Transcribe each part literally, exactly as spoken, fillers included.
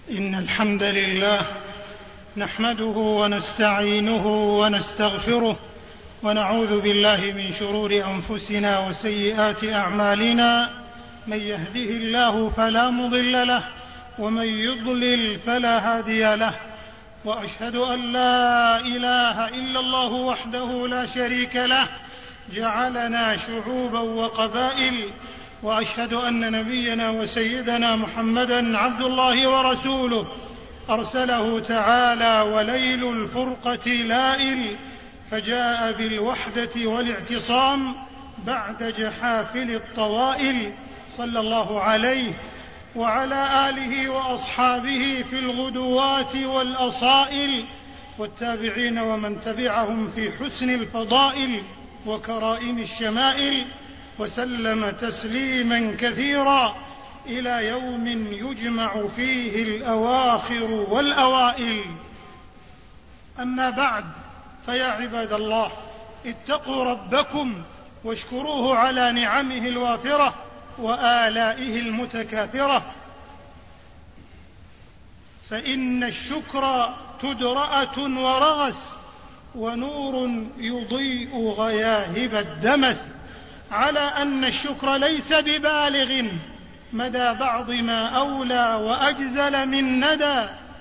إن الحمد لله نحمده ونستعينه ونستغفره ونعوذ بالله من شرور أنفسنا وسيئات أعمالنا. من يهده الله فلا مضل له ومن يضلل فلا هادي له، وأشهد أن لا إله إلا الله وحده لا شريك له جعلنا شعوبا وقبائل، وأشهد أن نبينا وسيدنا محمدا عبد الله ورسوله أرسله تعالى وليل الفرقة لائل، فجاء بالوحدة والاعتصام بعد جحافل الطوائل، صلى الله عليه وعلى آله وأصحابه في الغدوات والأصائل، والتابعين ومن تبعهم في حسن الفضائل وكرائم الشمائل، وسلم تسليما كثيرا إلى يوم يجمع فيه الأواخر والأوائل. أما بعد، فيا عباد الله، اتقوا ربكم واشكروه على نعمه الوافرة وآلائه المتكاثرة، فإن الشكر تدرأة ورغس ونور يضيء غياهب الدمس، على أن الشكر ليس ببالغ مدى بعض ما أولى وأجزل من ندى،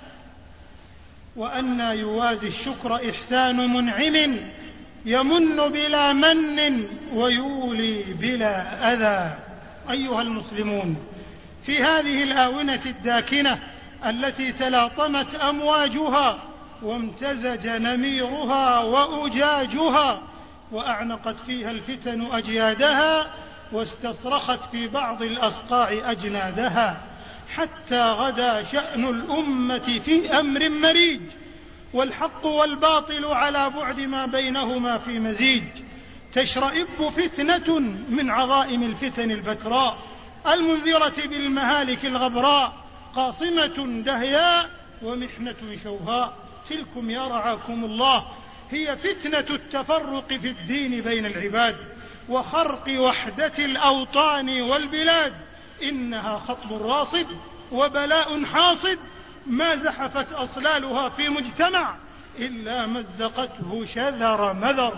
وأن يوازي الشكر إحسان منعم يمن بلا من ويولي بلا أذى. أيها المسلمون، في هذه الآونة الداكنة التي تلاطمت أمواجها وامتزج نميرها وأجاجها وأعنقت فيها الفتن أجيادها واستصرخت في بعض الأصقاع أجنادها، حتى غدا شأن الأمة في أمر مريج، والحق والباطل على بعد ما بينهما في مزيج، تشرئب فتنة من عظائم الفتن البكراء المنذرة بالمهالك الغبراء، قاصمة دهياء ومحنة شوهاء. تلكم يا رعاكم الله هي فتنة التفرق في الدين بين العباد وخرق وحدة الأوطان والبلاد، إنها خطب راصد وبلاء حاصد، ما زحفت أصلالها في مجتمع إلا مزقته شذر مذر،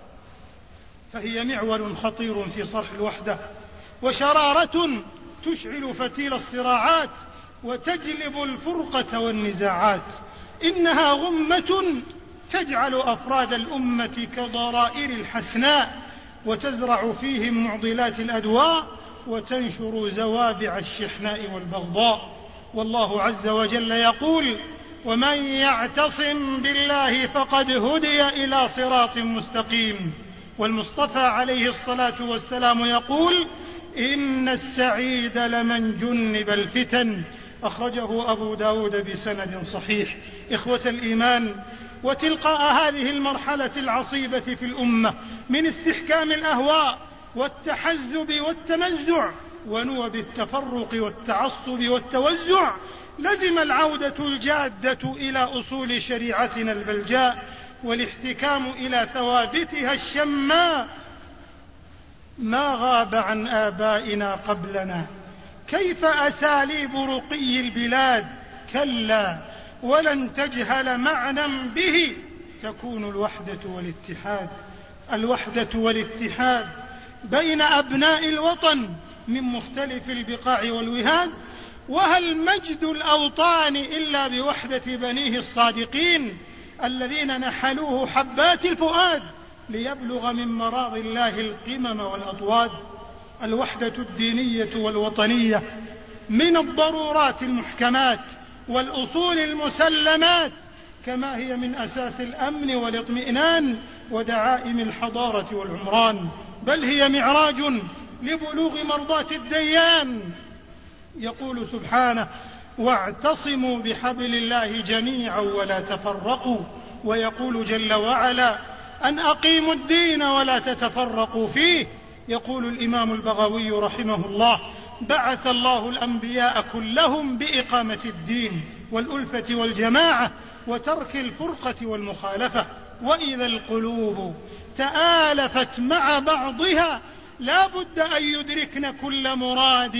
فهي معول خطير في صرح الوحدة وشرارة تشعل فتيل الصراعات وتجلب الفرقة والنزاعات، إنها غمة تجعل أفراد الأمة كضرائر الحسناء وتزرع فيهم معضلات الأدواء وتنشر زوابع الشحناء والبغضاء. والله عز وجل يقول: ومن يعتصم بالله فقد هدي إلى صراط مستقيم. والمصطفى عليه الصلاة والسلام يقول: إن السعيد لمن جنب الفتن، أخرجه أبو داود بسند صحيح. إخوة الإيمان، وتلقاء هذه المرحلة العصيبة في الأمة من استحكام الأهواء والتحزب والتمزع ونوب التفرق والتعصب والتوزع، لزم العودة الجادة إلى أصول شريعتنا البلجاء والاحتكام إلى ثوابتها الشماء. ما غاب عن آبائنا قبلنا كيف أساليب رقي البلاد، كلا ولن تجهل معنى به تكون الوحدة والاتحاد. الوحدة والاتحاد بين أبناء الوطن من مختلف البقاع والوهاد، وهل مجد الأوطان إلا بوحدة بنيه الصادقين الذين نحلوه حبات الفؤاد ليبلغ من مراض الله القمم والأطواد. الوحدة الدينية والوطنية من الضرورات المحكمات والأصول المسلمات، كما هي من أساس الأمن والاطمئنان ودعائم الحضارة والعمران، بل هي معراج لبلوغ مرضاة الديان. يقول سبحانه: واعتصموا بحبل الله جميعا ولا تفرقوا. ويقول جل وعلا: أن أقيموا الدين ولا تتفرقوا فيه. يقول الإمام البغوي رحمه الله: بعث الله الأنبياء كلهم بإقامة الدين والألفة والجماعة وترك الفرقة والمخالفة، وإذا القلوب تآلفت مع بعضها لا بد أن يدركن كل مراد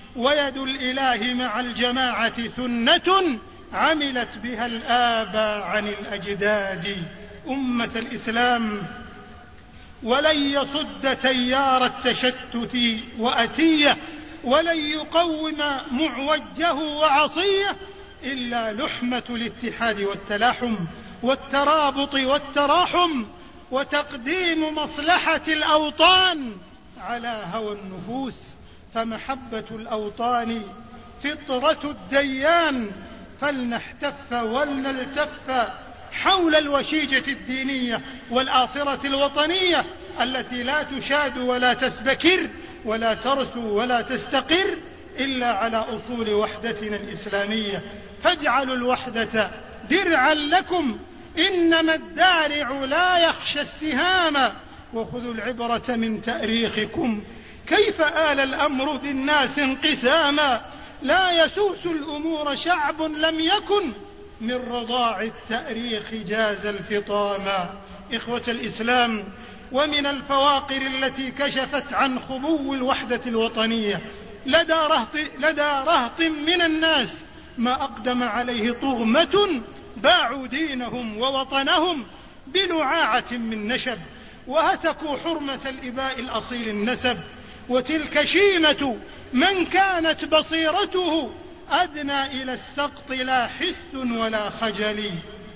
ويد الإله مع الجماعة سنة عملت بها الآباء عن الأجداد. أمة الإسلام، ولن يصد تيار التشتت وأتيه، ولن يقوم معوجه وعصيه إلا لحمة الاتحاد والتلاحم والترابط والتراحم، وتقديم مصلحة الأوطان على هوى النفوس. فمحبة الأوطان فطرة الديان، فلنحتف ولنلتف حول الوشيجة الدينية والآصرة الوطنية التي لا تشاد ولا تسبكر ولا ترسو ولا تستقر إلا على أصول وحدتنا الإسلامية. فاجعلوا الوحدة درعا لكم، إنما الدارع لا يخشى السهام، وخذوا العبرة من تاريخكم كيف آل الأمر بالناس انقساما. لا يسوس الأمور شعب لم يكن من رضاع التاريخ جاز الفطاما. إخوة الإسلام، ومن الفواقر التي كشفت عن خبو الوحدة الوطنية لدى رهط, لدى رهط من الناس ما أقدم عليه طغمة باعوا دينهم ووطنهم بلعاعة من نشب، وهتكوا حرمة الإباء الأصيل النسب. وتلك شيمة من كانت بصيرته أدنى إلى السقط لا حس ولا خجل،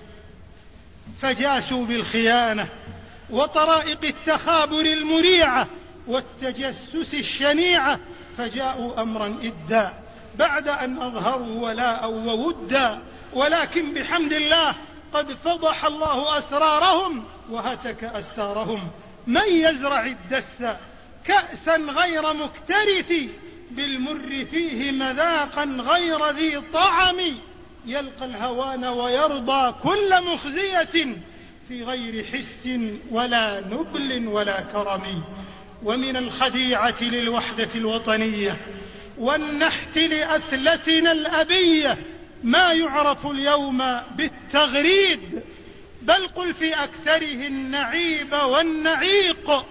فجاسوا بالخيانة وطرائق التخابر المريعة والتجسس الشنيعة، فجاءوا أمرا إدا بعد أن أظهروا ولاء وودا. ولكن بحمد الله قد فضح الله أسرارهم وهتك أستارهم. من يزرع الدس كأسا غير مكترث، بالمر فيه مذاقا غير ذي طعم، يلقى الهوان ويرضى كل مخزية في غير حس ولا نبل ولا كرم. ومن الخديعة للوحدة الوطنية والنحت لأثلتنا الأبية ما يعرف اليوم بالتغريد، بل قل في أكثره النعيب والنعيق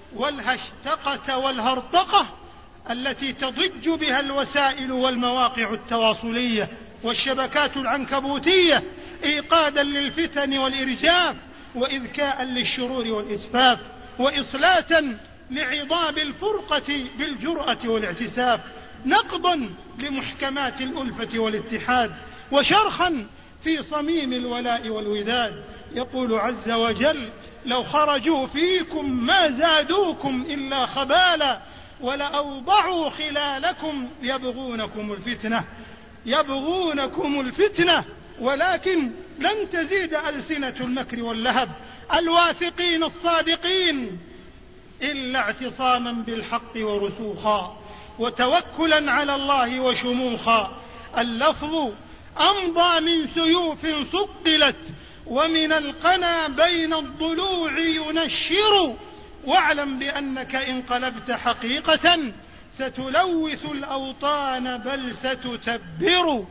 والهشتقة والهرطقة التي تضج بها الوسائل والمواقع التواصلية والشبكات العنكبوتية إيقادا للفتن والإرجاف، وإذكاء للشرور والإسفاف، وإصلاتا لعضاب الفرقة بالجرأة والاعتساف، نقضا لمحكمات الألفة والاتحاد، وشرخا في صميم الولاء والوداد. يقول عز وجل: لو خرجوا فيكم ما زادوكم إلا خبالا ولأوضعوا خلالكم يبغونكم الفتنة يبغونكم الفتنة ولكن لن تزيد ألسنة المكر واللهب الواثقين الصادقين إلا اعتصاما بالحق ورسوخا وتوكلا على الله وشموخا. اللفظ أمضى من سيوف صقلت ومن القنا بين الضلوع ينشر، واعلم بأنك إن قلبت حقيقة ستلوث الأوطان بل ستتبر.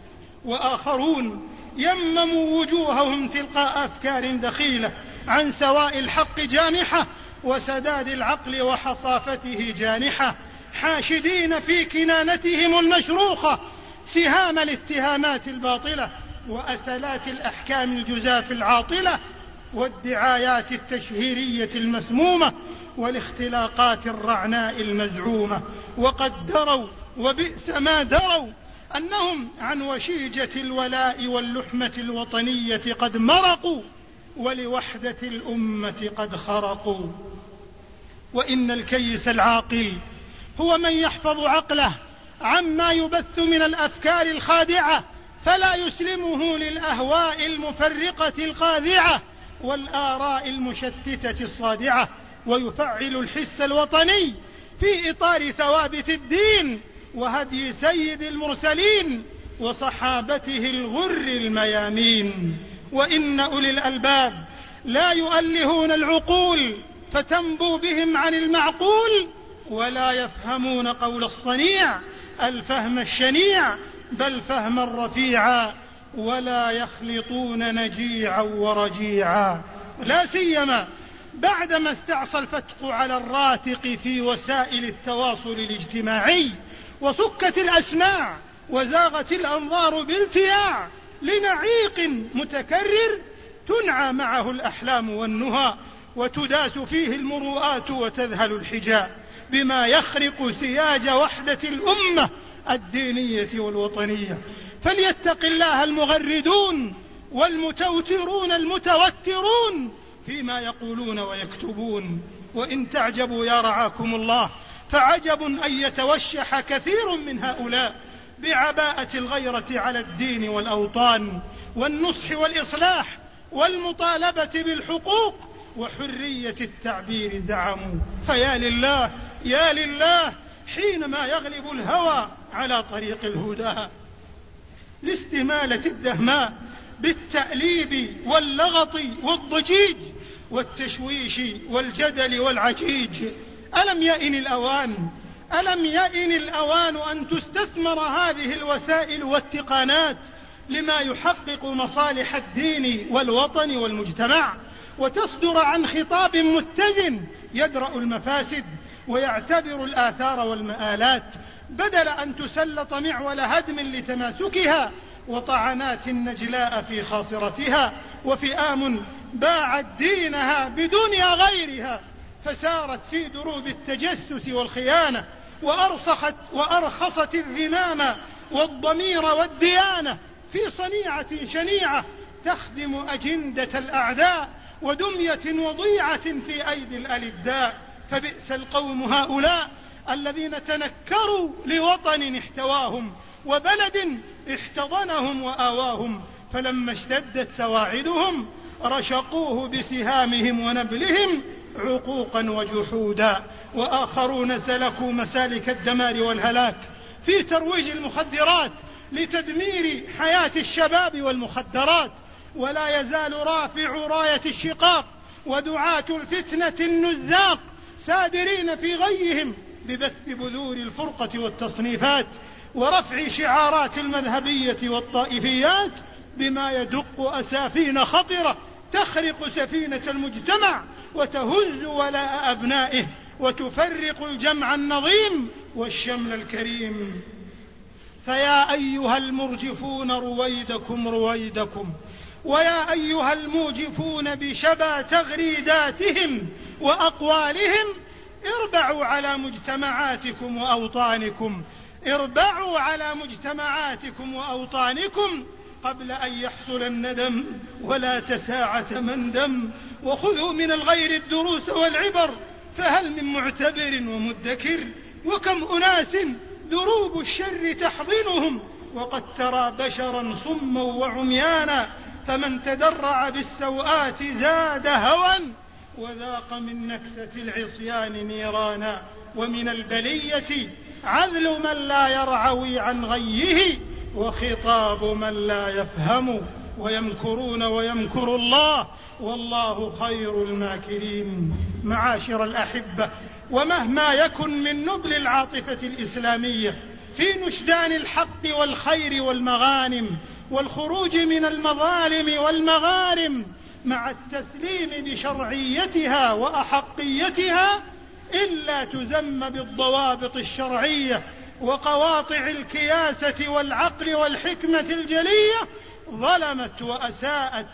وآخرون يمموا وجوههم تلقاء أفكار دخيلة عن سواء الحق جامحة وسداد العقل وحصافته جانحة، حاشدين في كنانتهم المشروخة سهام الاتهامات الباطلة وأسلات الأحكام الجزاف العاطلة والدعايات التشهيرية المسمومة والاختلاقات الرعناء المزعومة. وقد دروا وبئس ما دروا أنهم عن وشيجة الولاء واللحمة الوطنية قد مرقوا ولوحدة الأمة قد خرقوا. وإن الكيس العاقل هو من يحفظ عقله عما يبث من الأفكار الخادعة فلا يسلمه للأهواء المفرقة الخاذعة والآراء المشتتة الصادعة، ويفعل الحس الوطني في إطار ثوابت الدين وهدي سيد المرسلين وصحابته الغر الميامين. وإن أولي الألباب لا يؤلهون العقول فتنبو بهم عن المعقول ولا يفهمون قول الصنيع الفهم الشنيع بل فهما رفيعا ولا يخلطون نجيعا ورجيعا، لا سيما بعدما استعصى الفتق على الراتق في وسائل التواصل الاجتماعي وصكت الأسماع وزاغت الأنظار بالتياع لنعيق متكرر تنعى معه الأحلام والنهى وتداس فيه المروءات وتذهل الحجاء بما يخرق سياج وحدة الأمة الدينية والوطنية. فليتق الله المغردون والمتوترون المتوترون فيما يقولون ويكتبون. وإن تعجبوا يا رعاكم الله فعجب أن يتوشح كثير من هؤلاء بعباءة الغيرة على الدين والأوطان والنصح والإصلاح والمطالبة بالحقوق وحرية التعبير زعموا. فيا لله يا لله حينما يغلب الهوى على طريق الهدى لاستمالة الدهماء بالتأليب واللغط والضجيج والتشويش والجدل والعجيج. ألم يئن الأوان ألم يئن الأوان أن تستثمر هذه الوسائل والتقانات لما يحقق مصالح الدين والوطن والمجتمع وتصدر عن خطاب متزن يدرأ المفاسد ويعتبر الآثار والمآلات بدل أن تسلط معول هدم لتماسكها وطعنات نجلاء في خاصرتها وفئام باعت دينها بدنيا غيرها فسارت في دروب التجسس والخيانة وأرسخت وأرخصت الذمام والضمير والديانة في صنيعة شنيعة تخدم أجندة الأعداء ودمية وضيعة في أيدي الألداء. فبئس القوم هؤلاء الذين تنكروا لوطن احتواهم وبلد احتضنهم وآواهم فلما اشتدت سواعدهم رشقوه بسهامهم ونبلهم عقوقا وجحودا. وآخرون سلكوا مسالك الدمار والهلاك في ترويج المخدرات لتدمير حياة الشباب والمخدرات. ولا يزال رافع راية الشقاق ودعاة الفتنة النزاق سادرين في غيهم ببث بذور الفرقة والتصنيفات ورفع شعارات المذهبية والطائفيات بما يدق أسافين خطرة تخرق سفينة المجتمع وتهز ولاء أبنائه وتفرق الجمع النظيم والشمل الكريم. فيا أيها المرجفون رويدكم رويدكم ويا أيها الموجفون بشبا تغريداتهم وأقوالهم اربعوا على مجتمعاتكم وأوطانكم اربعوا على مجتمعاتكم وأوطانكم قبل أن يحصل الندم ولا تساعة مندم. وخذوا من الغير الدروس والعبر فهل من معتبر ومدكر وكم أناس دروب الشر تحضنهم وقد ترى بشرا صما وعميانا فمن تدرع بالسوءات زاد هوى وذاق من نكسة العصيان نيرانا. ومن البلية عذل من لا يرعوي عن غيه وخطاب من لا يفهم ويمكرون ويمكر الله والله خير الماكرين. معاشر الأحبة ومهما يكن من نبل العاطفة الإسلامية في نشدان الحق والخير والمغانم والخروج من المظالم والمغارم مع التسليم بشرعيتها وأحقيتها إلا تزم بالضوابط الشرعية وقواطع الكياسة والعقل والحكمة الجلية ظلمت وأساءت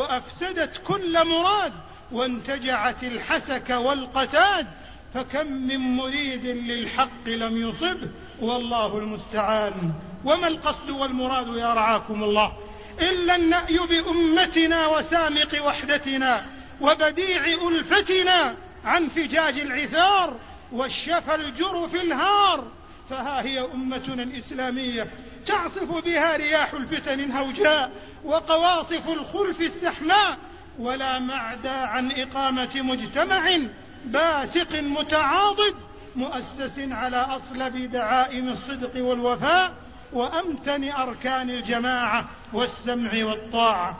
وأفسدت كل مراد وانتجعت الحسك والقتاد فكم من مريد للحق لم يصبه والله المستعان. وما القصد والمراد يا رعاكم الله إلا النأي بأمتنا وسامق وحدتنا وبديع ألفتنا عن فجاج العثار والشفى الجرف الهار. فها هي أمتنا الإسلامية تعصف بها رياح الفتن الهوجاء وقواصف الخلف السحماء ولا معدى عن إقامة مجتمع باسق متعاضد مؤسس على أصلب دعائم الصدق والوفاء وأمتن أركان الجماعة والسمع والطاعة.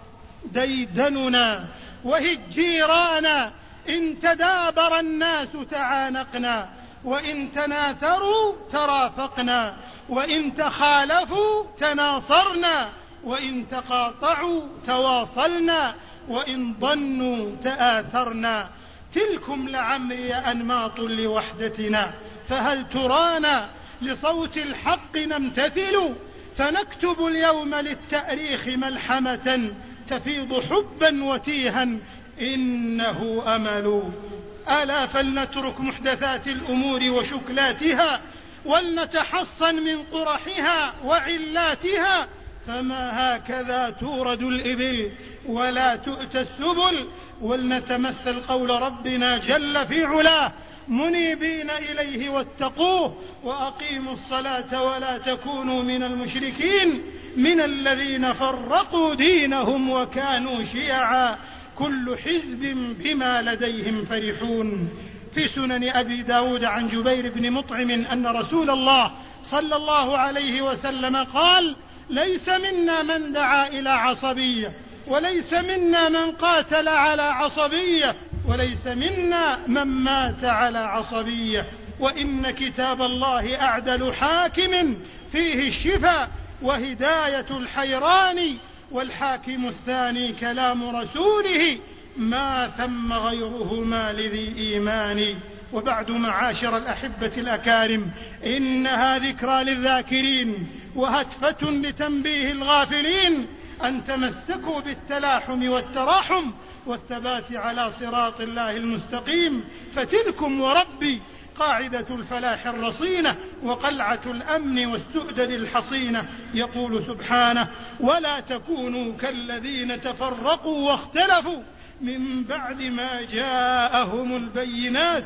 ديدننا وهجيرانا إن تدابر الناس تعانقنا وإن تناثروا ترافقنا وإن تخالفوا تناصرنا وإن تقاطعوا تواصلنا وإن ضنوا تآثرنا. تلكم لعمري أنماط لوحدتنا فهل ترانا لصوت الحق نمتثل، فنكتب اليوم للتأريخ ملحمة تفيض حبا وتيها إنه أمل. ألا فلنترك محدثات الأمور وشكلاتها، ولنتحصن من قرحها وعلاتها، فما هكذا تورد الإبل ولا تؤتى السبل. ولنتمثل قول ربنا جل في علاه منيبين إليه واتقوه وأقيموا الصلاة ولا تكونوا من المشركين من الذين فرقوا دينهم وكانوا شيعا كل حزب بما لديهم فرحون. في سنن أبي داود عن جبير بن مطعم أن رسول الله صلى الله عليه وسلم قال: ليس منا من دعا إلى عصبية، وليس منا من قاتل على عصبية، وليس منا من مات على عصبية، وإن كتاب الله أعدل حاكم فيه الشفاء وهداية الحيران، والحاكم الثاني كلام رسوله ما ثم غيرهما لذي إيمان. وبعد، معاشر الأحبة الأكارم، إنها ذكرى للذاكرين وهتفة لتنبيه الغافلين أن تمسكوا بالتلاحم والتراحم والثبات على صراط الله المستقيم، فتلكم وربي قاعدة الفلاح الرصينة وقلعة الأمن والسؤدد الحصينة. يقول سبحانه: ولا تكونوا كالذين تفرقوا واختلفوا من بعد ما جاءهم البينات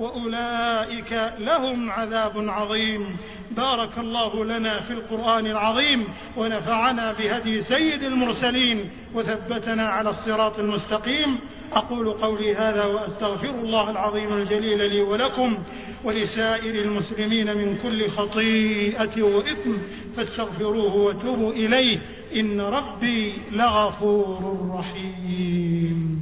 وأولئك لهم عذاب عظيم. بارك الله لنا في القرآن العظيم، ونفعنا بهدي سيد المرسلين، وثبتنا على الصراط المستقيم. أقول قولي هذا وأستغفر الله العظيم الجليل لي ولكم ولسائر المسلمين من كل خطيئة وإثم، فاستغفروه وتوبوا إليه، إن ربي لغفور رحيم.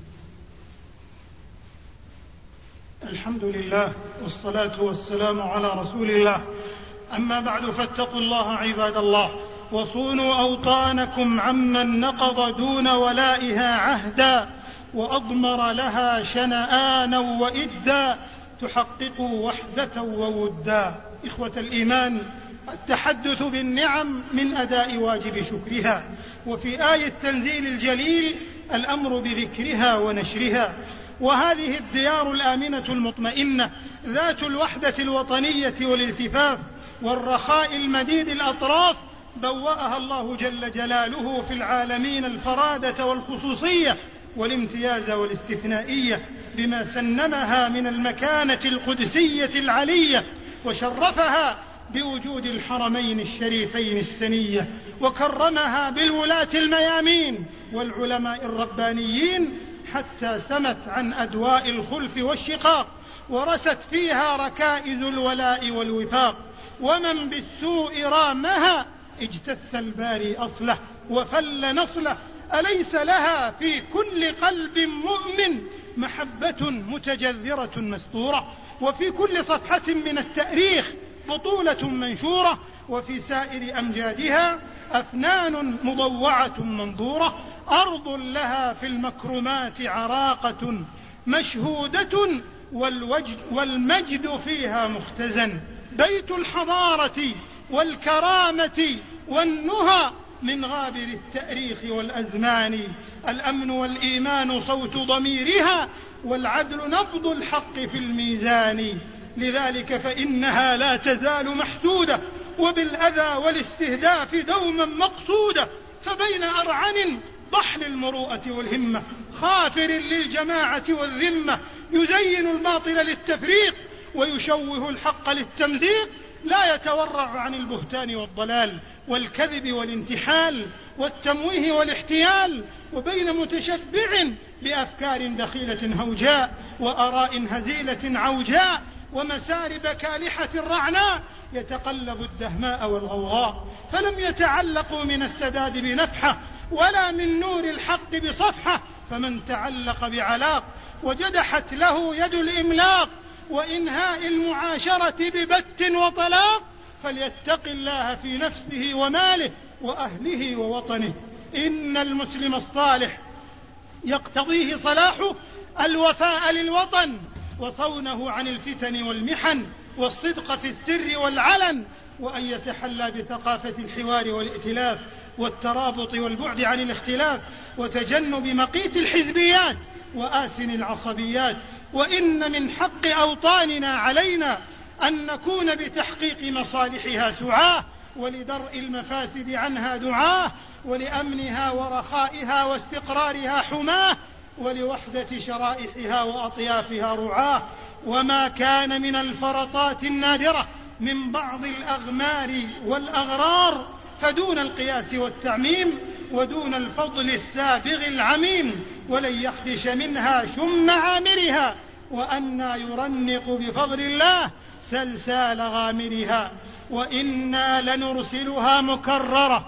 الحمد لله والصلاة والسلام على رسول الله، أما بعد، فاتقوا الله عباد الله، وصونوا أوطانكم عمن نقض دون ولائها عهدا وأضمر لها شنآنا وإدا، تحققوا وحدة وودا. إخوة الإيمان، التحدث بالنعم من أداء واجب شكرها، وفي آية التنزيل الجليل الأمر بذكرها ونشرها. وهذه الديار الآمنة المطمئنة ذات الوحدة الوطنية والالتفاف والرخاء المديد الأطراف بوأها الله جل جلاله في العالمين الفرادة والخصوصية والامتياز والاستثنائية، بما سنمها من المكانة القدسية العلية، وشرفها بوجود الحرمين الشريفين السنية، وكرمها بالولاة الميامين والعلماء الربانيين، حتى سمت عن أدواء الخلف والشقاق، ورست فيها ركائز الولاء والوفاق. ومن بالسوء رامها اجتث الباري أصله وفل نصله، أليس لها في كل قلب مؤمن محبة متجذرة مستورة، وفي كل صفحة من التاريخ بطولة منشورة، وفي سائر أمجادها أفنان مضوعة منظورة، أرض لها في المكرمات عراقة مشهودة، والوجد والمجد فيها مختزن، بيت الحضارة والكرامة والنهى من غابر التاريخ والأزمان. الأمن والإيمان صوت ضميرها، والعدل نبض الحق في الميزان. لذلك فإنها لا تزال محسودة، وبالأذى والاستهداف دوما مقصودة، فبين أرعن ضحل المروءة والهمة، خافر للجماعة والذمة، يزين الباطل للتفريق ويشوه الحق للتمزيق، لا يتورع عن البهتان والضلال والكذب والانتحال والتمويه والاحتيال، وبين متشبع بأفكار دخيلة هوجاء وآراء هزيلة عوجاء ومسارب كالحة رعناء، يتقلب الدهماء والغوغاء، فلم يتعلقوا من السداد بنفحة ولا من نور الحق بصفحة، فمن تعلق بعلاق وجدحت له يد الإملاق وإنهاء المعاشرة ببت وطلاق، فليتق الله في نفسه وماله وأهله ووطنه. إن المسلم الصالح يقتضيه صلاحه الوفاء للوطن وصونه عن الفتن والمحن، والصدق في السر والعلن، وأن يتحلى بثقافة الحوار والائتلاف والترابط والبعد عن الاختلاف وتجنب مقيت الحزبيات وآسن العصبيات. وإن من حق أوطاننا علينا أن نكون بتحقيق مصالحها سعاة، ولدرء المفاسد عنها دعاة، ولأمنها ورخائها واستقرارها حماة، ولوحدة شرائحها وأطيافها رعاة. وما كان من الفرطات النادرة من بعض الأغمار والأغرار فدون القياس والتعميم ودون الفضل السابغ العميم، ولن يحدش منها شم عامرها، وأنى يرنق بفضل الله سلسال غامرها. وإنا لنرسلها مكررة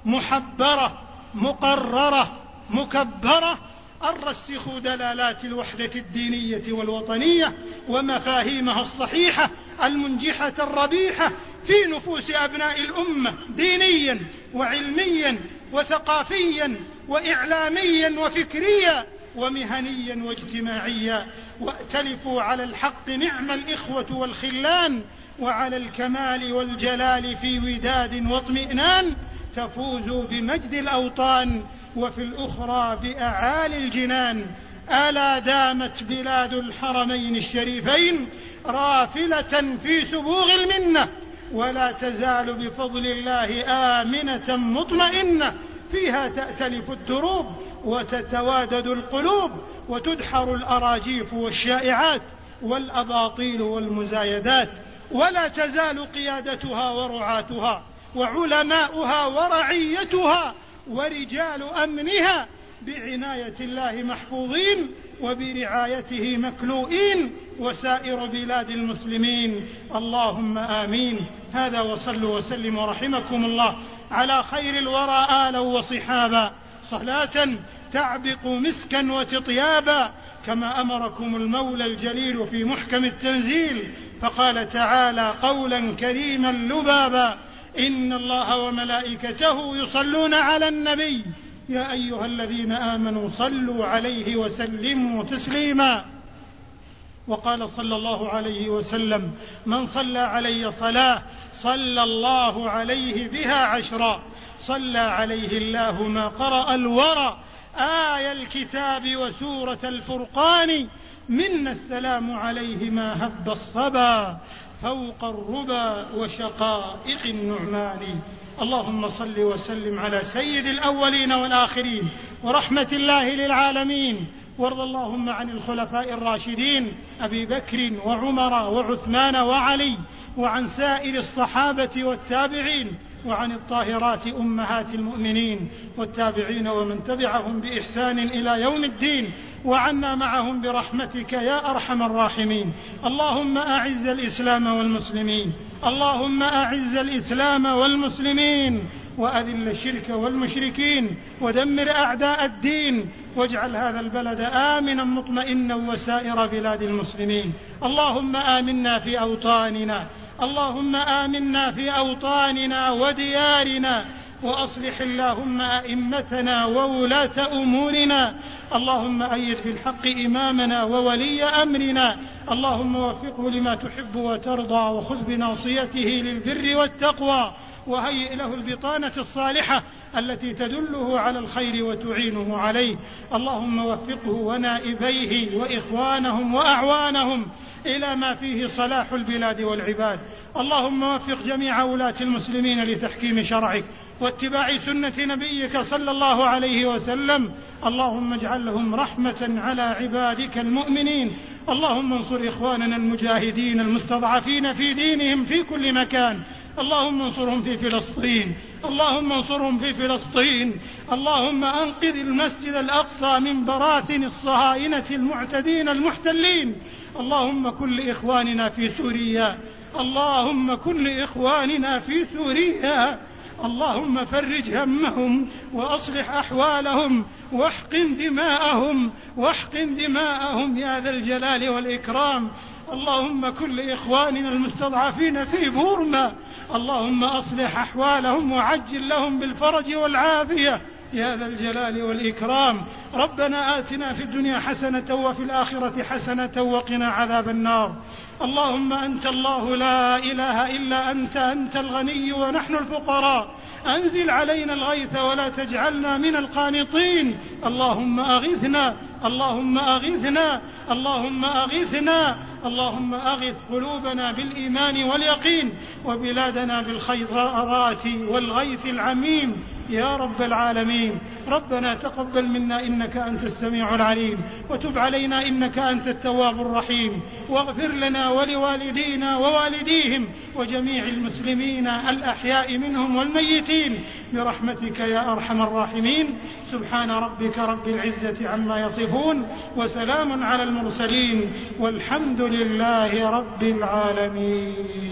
محبرة مقررة مكبرة، الرسخ دلالات الوحدة الدينية والوطنية ومفاهيمها الصحيحة المنجحة الربيحة في نفوس أبناء الأمة دينيا وعلميا وثقافيا وإعلاميا وفكريا ومهنيا واجتماعيا. وائتلفوا على الحق نعم الإخوة والخلان، وعلى الكمال والجلال في وداد واطمئنان، تفوزوا بمجد الأوطان وفي الأخرى بأعالي الجنان. ألا دامت بلاد الحرمين الشريفين رافلة في سبوغ المنة، ولا تزال بفضل الله آمنة مطمئنة، فيها تأتلف الدروب وتتوادد القلوب وتدحر الأراجيف والشائعات والأباطيل والمزايدات، ولا تزال قيادتها ورعاتها وعلماؤها ورعيتها ورجال أمنها بعناية الله محفوظين وبرعايته مكلوئين، وسائر بلاد المسلمين. اللهم آمين. هذا وصلوا وسلموا رحمكم الله على خير الورى آلا وصحابا، صلاة تعبق مسكا وتطيابا، كما أمركم المولى الجليل في محكم التنزيل، فقال تعالى قولا كريما لبابا: إن الله وملائكته يصلون على النبي يا أيها الذين آمنوا صلوا عليه وسلموا تسليما. وقال صلى الله عليه وسلم: من صلى علي صلاة صلى الله عليه بها عشرا، صلى عليه الله ما قرأ الورى آية الكتاب وسورة الفرقان، منا السلام عليه ما هب الصبا فوق الربا وشقائق النعمان. اللهم صل وسلم على سيد الأولين والآخرين ورحمة الله للعالمين، وارض اللهم عن الخلفاء الراشدين أبي بكر وعمر وعثمان وعلي، وعن سائر الصحابة والتابعين، وعن الطاهرات أمهات المؤمنين والتابعين ومن تبعهم بإحسان إلى يوم الدين، وعنا معهم برحمتك يا أرحم الراحمين. اللهم أعز الإسلام والمسلمين، اللهم أعز الإسلام والمسلمين، وأذل الشرك والمشركين، ودمر أعداء الدين، واجعل هذا البلد آمنا مطمئنا وسائر بلاد المسلمين. اللهم آمنا في أوطاننا، اللهم آمنا في أوطاننا وديارنا، وأصلح اللهم أئمتنا وولاة أمورنا. اللهم أيد بالحق إمامنا وولي أمرنا، اللهم وفقه لما تحب وترضى، وخذ بناصيته للبر والتقوى، وهيئ له البطانة الصالحة التي تدله على الخير وتعينه عليه. اللهم وفقه ونائبيه وإخوانهم وأعوانهم إلى ما فيه صلاح البلاد والعباد. اللهم وفق جميع ولاة المسلمين لتحكيم شرعك واتباع سنة نبيك صلى الله عليه وسلم. اللهم اجعلهم رحمة على عبادك المؤمنين. اللهم انصر إخواننا المجاهدين المستضعفين في دينهم في كل مكان، اللهم انصرهم في فلسطين، اللهم انصرهم في فلسطين. اللهم أنقذ المسجد الأقصى من براثن الصهاينة المعتدين المحتلين. اللهم كن لإخواننا في سوريا، اللهم كن لإخواننا في سوريا، اللهم فرج همهم وأصلح أحوالهم واحقن دماءهم واحقن دماءهم يا ذا الجلال والإكرام. اللهم كن لإخواننا المستضعفين في بورما، اللهم أصلح أحوالهم وعجل لهم بالفرج والعافية. يا ذا الجلال والإكرام. ربنا آتنا في الدنيا حسنة وفي الآخرة حسنة وقنا عذاب النار. اللهم أنت الله لا إله إلا أنت، أنت الغني ونحن الفقراء، أنزل علينا الغيث ولا تجعلنا من القانطين. اللهم أغثنا، اللهم أغثنا، اللهم أغثنا، اللهم أغث قلوبنا بالإيمان واليقين، وبلادنا بالخيرات والغيث العميم يا رب العالمين. ربنا تقبل منا إنك أنت السميع العليم، وتب علينا إنك أنت التواب الرحيم، واغفر لنا ولوالدينا ووالديهم وجميع المسلمين الأحياء منهم والميتين برحمتك يا أرحم الراحمين. سبحان ربك رب العزة عما يصفون، وسلام على المرسلين، والحمد لله رب العالمين.